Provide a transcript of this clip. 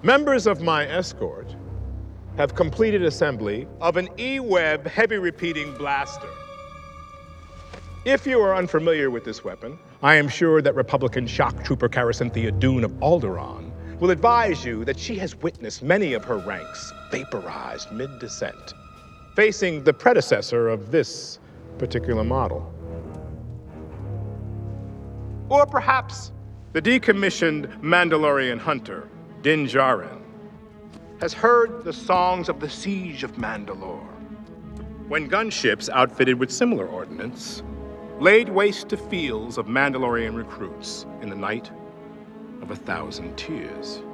Members of my escort have completed assembly of an E-Web heavy repeating blaster. If you are unfamiliar with this weapon, I am sure that Republican shock trooper Caracynthia Dune of Alderaan will advise you that she has witnessed many of her ranks vaporized mid-descent, facing the predecessor of this particular model. Or perhaps the decommissioned Mandalorian hunter, Din Djarin, has heard the songs of the Siege of Mandalore, when gunships outfitted with similar ordnance laid waste to fields of Mandalorian recruits in the night of 1,000 tears.